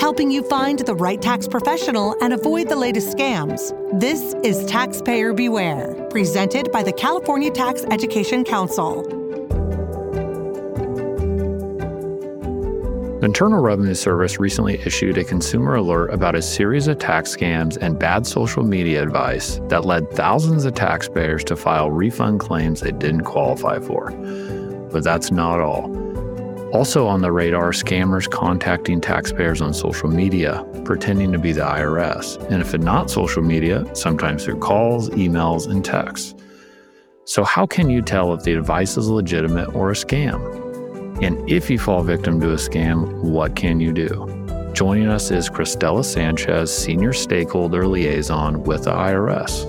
helping you find the right tax professional and avoid the latest scams. This is Taxpayer Beware, presented by the California Tax Education Council. The Internal Revenue Service recently issued a consumer alert about a series of tax scams and bad social media advice that led thousands of taxpayers to file refund claims they didn't qualify for. But that's not all. Also on the radar, scammers contacting taxpayers on social media, pretending to be the IRS. And if it's not social media, sometimes through calls, emails, and texts. So how can you tell if the advice is legitimate or a scam? And if you fall victim to a scam, what can you do? Joining us is Cristela Sanchez, Senior Stakeholder Liaison with the IRS.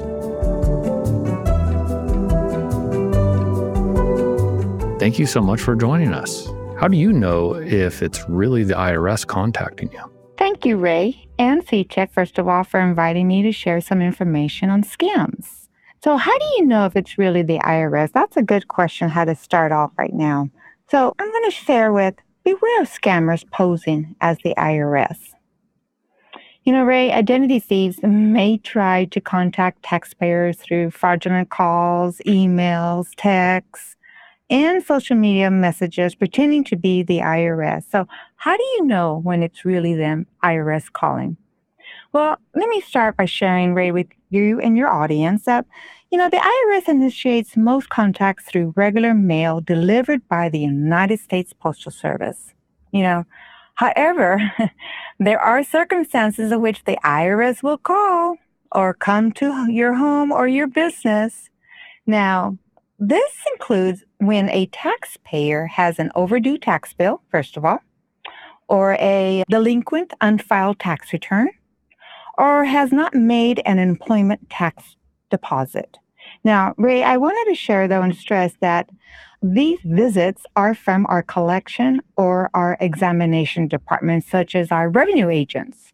Thank you so much for joining us. How do you know if it's really the IRS contacting you? Thank you, Ray and C-Check, first of all, for inviting me to share some information on scams. So how do you know if it's really the IRS? That's a good question, how to start off right now. So I'm going to share with beware of scammers posing as the IRS. You know, Ray, identity thieves may try to contact taxpayers through fraudulent calls, emails, texts, and social media messages pretending to be the IRS. So how do you know when it's really them IRS calling? Well, let me start by sharing, Ray, with you and your audience that, the IRS initiates most contacts through regular mail delivered by the United States Postal Service. However, there are circumstances in which the IRS will call or come to your home or your business. Now, this includes when a taxpayer has an overdue tax bill, first of all, or a delinquent unfiled tax return, or has not made an employment tax deposit. Now, Ray, I wanted to share, though, and stress that these visits are from our collection or our examination departments, such as our revenue agents.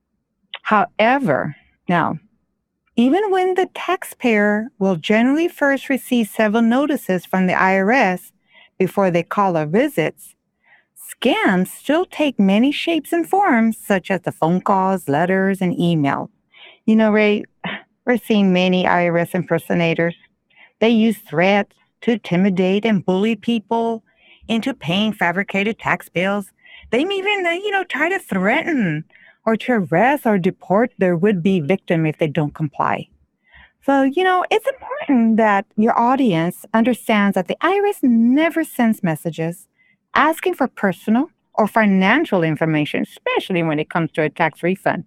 However, now, even when the taxpayer will generally first receive several notices from the IRS before they call or visits, scams still take many shapes and forms, such as the phone calls, letters, and email. Ray, we're seeing many IRS impersonators. They use threats to intimidate and bully people into paying fabricated tax bills. They may even, try to threaten or to arrest or deport their would-be victim if they don't comply. So, it's important that your audience understands that the IRS never sends messages asking for personal or financial information, especially when it comes to a tax refund.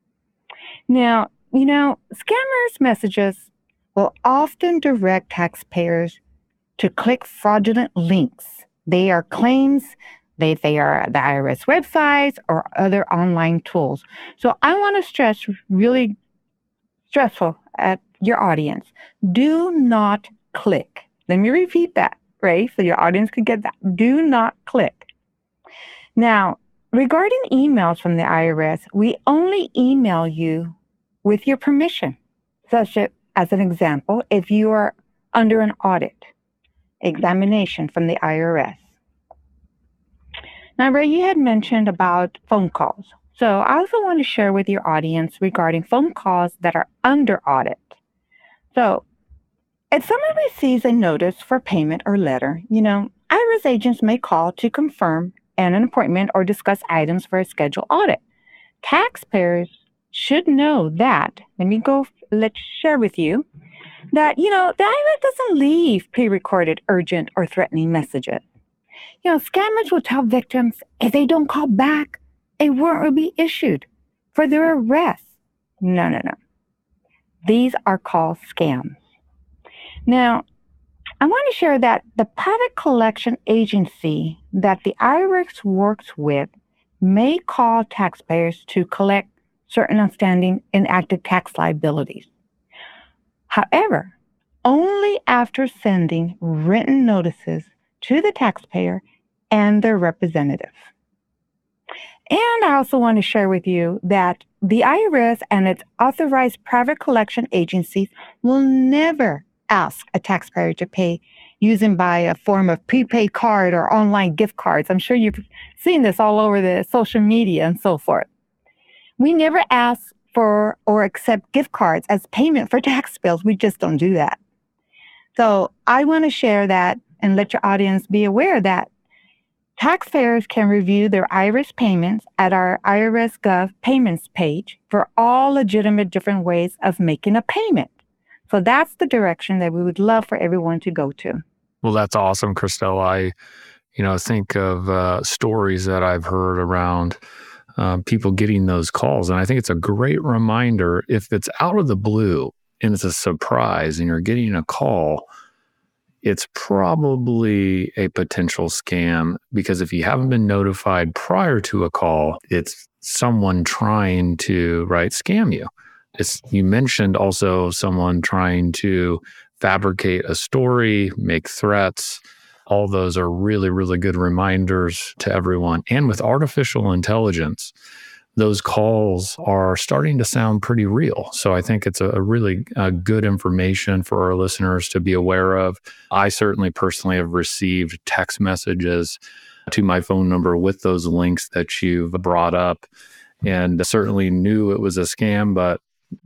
Now, scammers' messages will often direct taxpayers to click fraudulent links. They are claims, they are the IRS websites or other online tools. So I want to stress, really stressful at your audience, do not click. Let me repeat that, right? So your audience can get that. Do not click. Now, regarding emails from the IRS, we only email you with your permission, such as an example, if you are under an audit, examination from the IRS. Now, Ray, you had mentioned about phone calls. So I also want to share with your audience regarding phone calls that are under audit. So if someone receives a notice for payment or letter, IRS agents may call to confirm an appointment or discuss items for a scheduled audit. Taxpayers should know that, let's share with you, that, the IRS doesn't leave pre-recorded urgent or threatening messages. Scammers will tell victims if they don't call back, a warrant will be issued for their arrest. No. These are called scams. Now, I want to share that the private collection agency that the IRS works with may call taxpayers to collect certain outstanding inactive tax liabilities. However, only after sending written notices to the taxpayer and their representative. And I also want to share with you that the IRS and its authorized private collection agencies will never ask a taxpayer to pay using by a form of prepaid card or online gift cards. I'm sure you've seen this all over the social media and so forth. We never ask for or accept gift cards as payment for tax bills. We just don't do that. So I want to share that and let your audience be aware that taxpayers can review their IRS payments at our IRS Gov payments page for all legitimate different ways of making a payment. So that's the direction that we would love for everyone to go to. Well, that's awesome, Christelle. I think of stories that I've heard around people getting those calls. And I think it's a great reminder, if it's out of the blue and it's a surprise and you're getting a call, it's probably a potential scam, because if you haven't been notified prior to a call, it's someone trying to, scam you. You mentioned also someone trying to fabricate a story, make threats. All those are really, really good reminders to everyone. And with artificial intelligence, those calls are starting to sound pretty real. So I think it's a really good information for our listeners to be aware of. I certainly personally have received text messages to my phone number with those links that you've brought up, and certainly knew it was a scam, but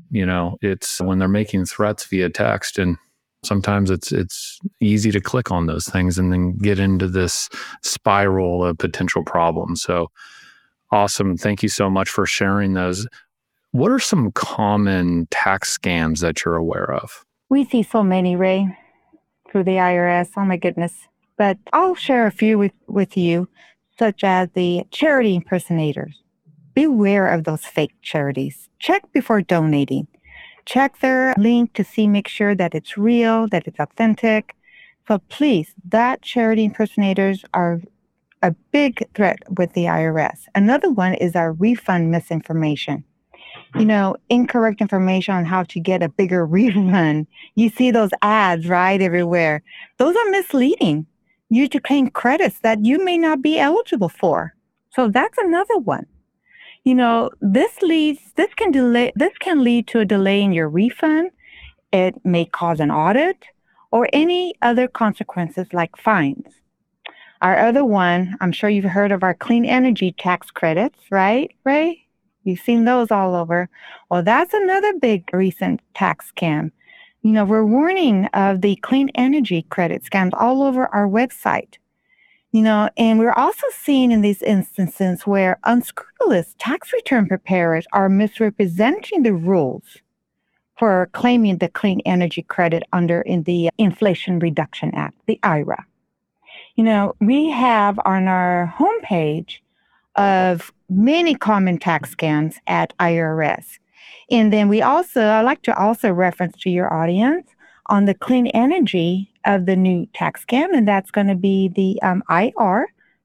it's when they're making threats via text, and sometimes it's easy to click on those things and then get into this spiral of potential problems. So awesome. Thank you so much for sharing those. What are some common tax scams that you're aware of? We see so many, Ray, through the IRS. Oh my goodness. But I'll share a few with you, such as the charity impersonators. Beware of those fake charities. Check before donating. Check their link to make sure that it's real, that it's authentic. So please, that charity impersonators are a big threat with the IRS. Another one is our refund misinformation. Incorrect information on how to get a bigger refund. You see those ads, right, everywhere. Those are misleading you to claim credits that you may not be eligible for. So that's another one. This can lead to a delay in your refund. It may cause an audit or any other consequences like fines. Our other one, I'm sure you've heard of our clean energy tax credits, right, Ray? You've seen those all over. Well, that's another big recent tax scam. We're warning of the clean energy credit scams all over our website. And we're also seeing in these instances where unscrupulous tax return preparers are misrepresenting the rules for claiming the clean energy credit in the Inflation Reduction Act, the IRA. We have on our homepage of many common tax scams at IRS. And then I like to also reference to your audience on the clean energy of the new tax scam, and that's going to be the IR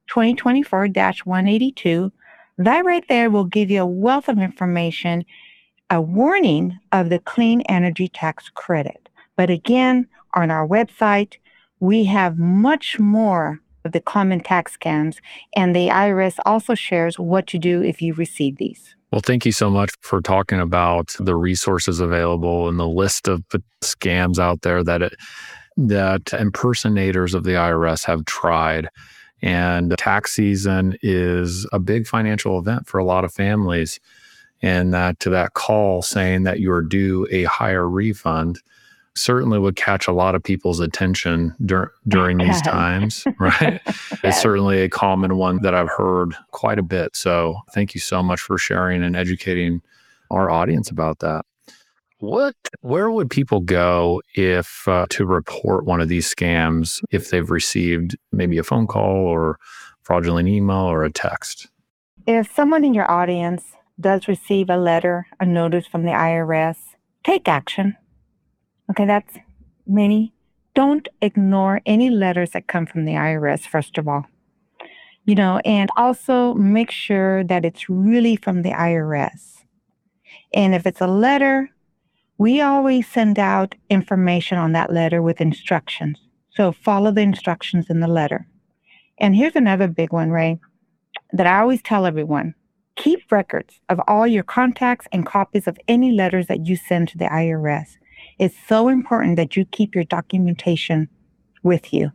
2024-182. That right there will give you a wealth of information, a warning of the clean energy tax credit. But again, on our website, we have much more of the common tax scams, and the IRS also shares what to do if you receive these. Well, thank you so much for talking about the resources available and the list of scams out there that impersonators of the IRS have tried. And tax season is a big financial event for a lot of families. And that call saying that you're due a higher refund certainly would catch a lot of people's attention during these times, right? It's certainly a common one that I've heard quite a bit. So thank you so much for sharing and educating our audience about that. Where would people go if to report one of these scams if they've received maybe a phone call or fraudulent email or a text? If someone in your audience does receive a letter, a notice from the IRS, take action. Okay, that's many. Don't ignore any letters that come from the IRS, first of all. And also make sure that it's really from the IRS. And if it's a letter, we always send out information on that letter with instructions. So follow the instructions in the letter. And here's another big one, Ray, that I always tell everyone. Keep records of all your contacts and copies of any letters that you send to the IRS. It's so important that you keep your documentation with you.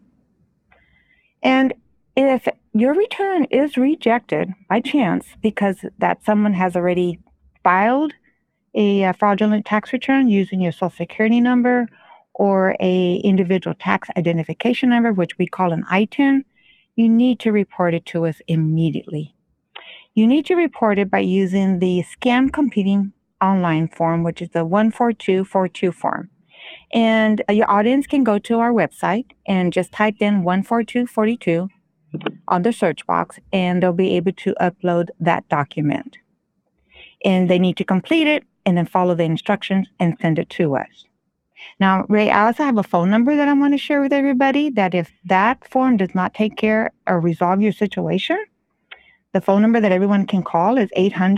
And if your return is rejected by chance because that someone has already filed a fraudulent tax return using your Social Security number or a individual tax identification number, which we call an ITIN, you need to report it to us immediately. You need to report it by using the Scam Competing Online form, which is the 14242 form. And your audience can go to our website and just type in 14242 on the search box, and they'll be able to upload that document. And they need to complete it and then follow the instructions and send it to us. Now, Ray, I also have a phone number that I want to share with everybody that if that form does not take care or resolve your situation, the phone number that everyone can call is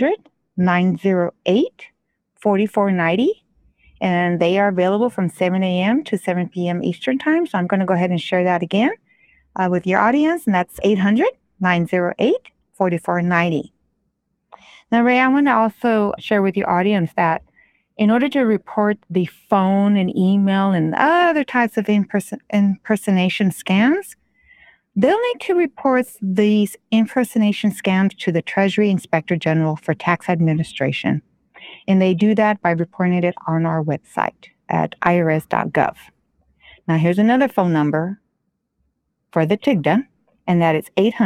800-908-4490. And they are available from 7 a.m. to 7 p.m. Eastern Time. So I'm going to go ahead and share that again with your audience. And that's 800-908-4490. Now, Ray, I want to also share with your audience that in order to report the phone and email and other types of impersonation scams, they'll need to report these impersonation scams to the Treasury Inspector General for Tax Administration. And they do that by reporting it on our website at irs.gov. Now, here's another phone number for the TIGTA, and that is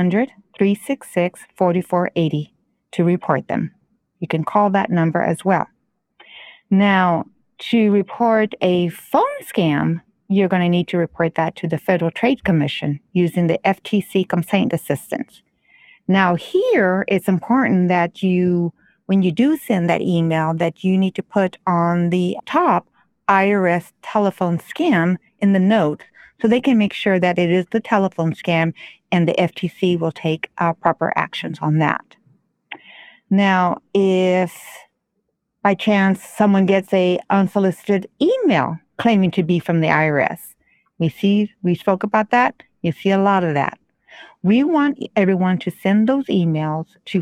800-366-4480 to report them. You can call that number as well. Now, to report a phone scam, you're going to need to report that to the Federal Trade Commission using the FTC Complaint Assistance. Now, here, it's important that when you do send that email, that you need to put on the top IRS telephone scam in the note so they can make sure that it is the telephone scam and the FTC will take proper actions on that. Now, if by chance someone gets a unsolicited email claiming to be from the IRS, we spoke about that. You see a lot of that. We want everyone to send those emails to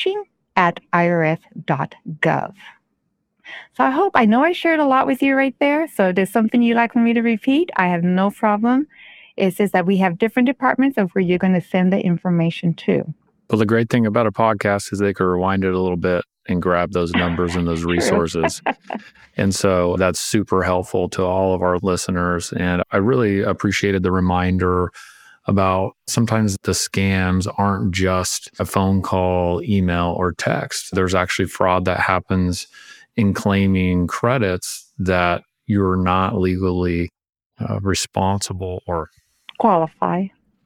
phishing@irs.gov. So I know I shared a lot with you right there. So if there's something you'd like for me to repeat, I have no problem. It's just that we have different departments of where you're going to send the information to. Well, the great thing about a podcast is they can rewind it a little bit and grab those numbers and those resources. And so that's super helpful to all of our listeners. And I really appreciated the reminder about sometimes the scams aren't just a phone call, email, or text. There's actually fraud that happens in claiming credits that you're not legally responsible or qualify.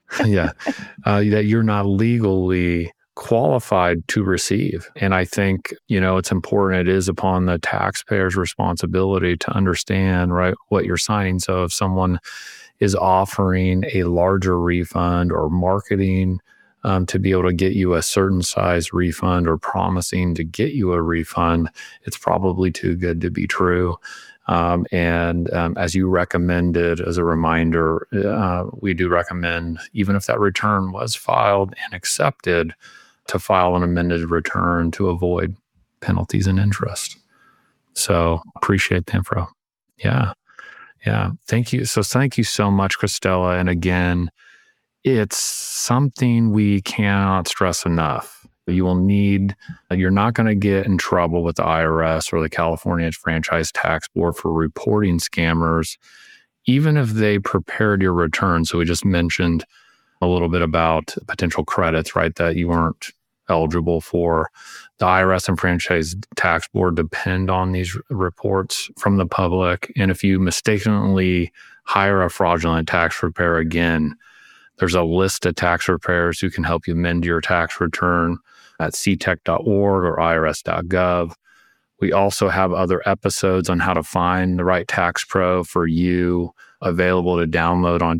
That you're not legally qualified to receive. And I think, it's important. It is upon the taxpayer's responsibility to understand, right, what you're signing. So if someone is offering a larger refund or marketing to be able to get you a certain size refund or promising to get you a refund, it's probably too good to be true. And as you recommended, as a reminder, we do recommend, even if that return was filed and accepted, to file an amended return to avoid penalties and interest. So appreciate the info. Yeah. Thank you. So thank you so much, Cristela. And again, it's something we cannot stress enough. You're not going to get in trouble with the IRS or the California Franchise Tax Board for reporting scammers, even if they prepared your return. So we just mentioned a little bit about potential credits, right, that you weren't eligible for. The IRS and Franchise Tax Board depend on these reports from the public. And if you mistakenly hire a fraudulent tax preparer, again, there's a list of tax preparers who can help you amend your tax return at ctech.org or irs.gov. We also have other episodes on how to find the right tax pro for you available to download on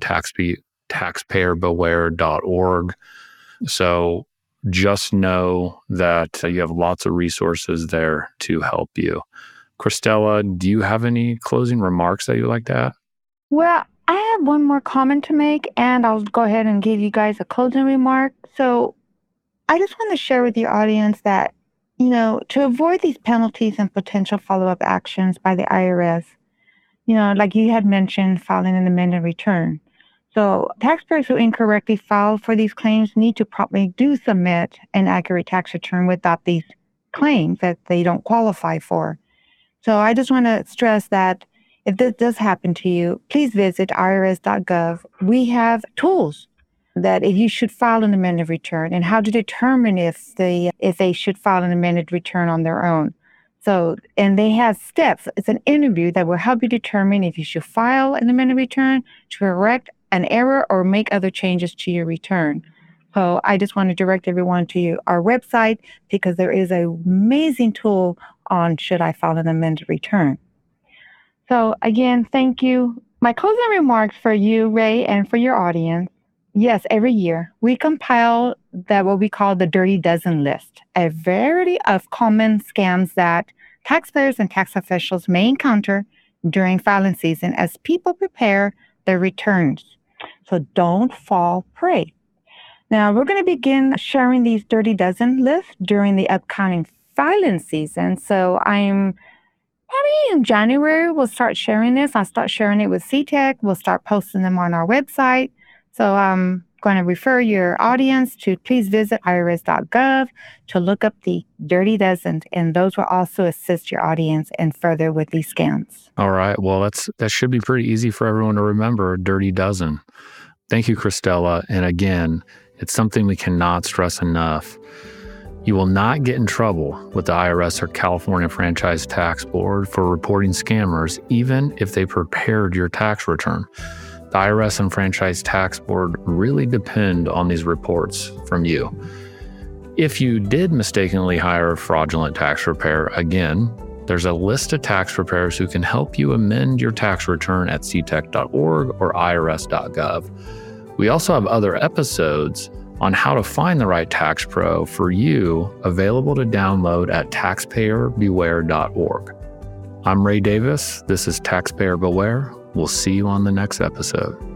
taxpayerbeware.org. So just know that you have lots of resources there to help you. Cristela, do you have any closing remarks that you'd like to add? Well, I have one more comment to make, and I'll go ahead and give you guys a closing remark. So I just want to share with your audience that, to avoid these penalties and potential follow-up actions by the IRS, like you had mentioned, filing an amended return. So taxpayers who incorrectly file for these claims need to promptly submit an accurate tax return without these claim that they don't qualify for. So I just want to stress that if this does happen to you, please visit irs.gov. We have tools that if you should file an amended return and how to determine if they should file an amended return on their own. So, and they have steps. It's an interview that will help you determine if you should file an amended return to correct an error or make other changes to your return. So I just want to direct everyone to our website because there is an amazing tool on should I file an amended return. So again, thank you. My closing remarks for you, Ray, and for your audience. Yes, every year we compile what we call the Dirty Dozen list, a variety of common scams that taxpayers and tax officials may encounter during filing season as people prepare their returns. So don't fall prey. Now, we're going to begin sharing these Dirty Dozen lists during the upcoming filing season. So I'm probably in January, we'll start sharing this. I'll start sharing it with CTEC. We'll start posting them on our website. So I'm going to refer your audience to please visit irs.gov to look up the Dirty Dozen, and those will also assist your audience and further with these scams. All right. Well, that should be pretty easy for everyone to remember, Dirty Dozen. Thank you, Cristela. And again, it's something we cannot stress enough. You will not get in trouble with the IRS or California Franchise Tax Board for reporting scammers, even if they prepared your tax return. The IRS and Franchise Tax Board really depend on these reports from you. If you did mistakenly hire a fraudulent tax preparer, again, there's a list of tax preparers who can help you amend your tax return at ctec.org or irs.gov. We also have other episodes on how to find the right tax pro for you available to download at taxpayerbeware.org. I'm Ray Davis. This is Taxpayer Beware. We'll see you on the next episode.